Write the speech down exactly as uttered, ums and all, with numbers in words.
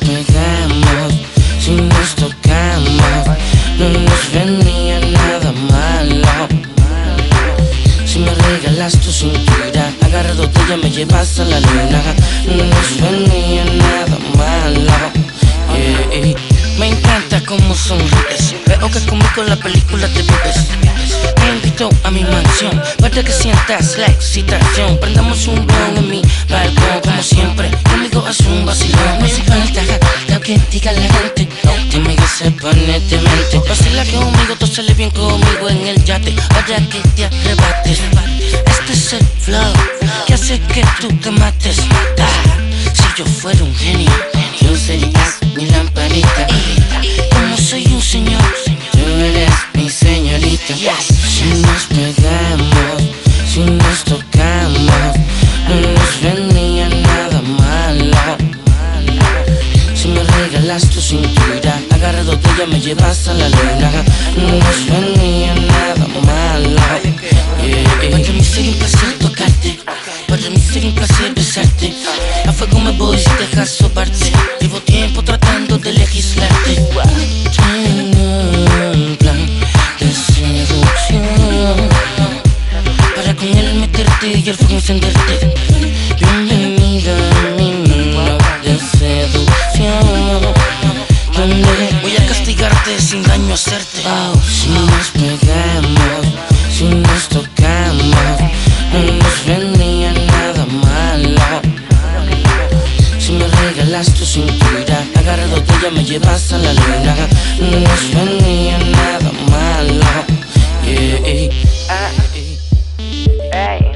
pegamos, si nos tocamos, no nos venía nada malo. Si me regalas tu cintura, agarrado de ella me llevas a la luna, no nos venía nada malo. Yeah. Me encanta cómo sonríes, veo que conmigo la película te vives. Te invito a mi mansión para que sientas la excitación. Prendamos un blon en mi balcón como siempre, conmigo es un vacilón. No hace falta lo que diga la gente, dime que se pone demente. Vacila conmigo, todo sale bien conmigo en el yate, para que te arrebates. Este es el flow que hace que tú te mates. Ah, si yo fuera un genio, tú serías mi lamparita. Como soy un señor, tú eres mi señorita. Si nos pegamos, si nos tocamos, no nos venía nada malo. Si me regalas tu cintura, agarrado de ella me llevas a la luna, no nos venía nada malo. Yeah. Para mí sería un placer tocarte, para mí sería un placer besarte. A fuego me voy si dejas sobarte, llevo tiempo tratando de legislarte. Tengo un plan de seducción para con él meterte y el fuego encenderte. Bienvenida a mi mundo de seducción, donde voy a castigarte sin daño hacerte. Oh, si nos pegamos, si nos tocamos, no nos venía nada malo. Si me regalas tu cintura, agarrado de ella me llevas a la luna, no nos venía nada malo. Yeah.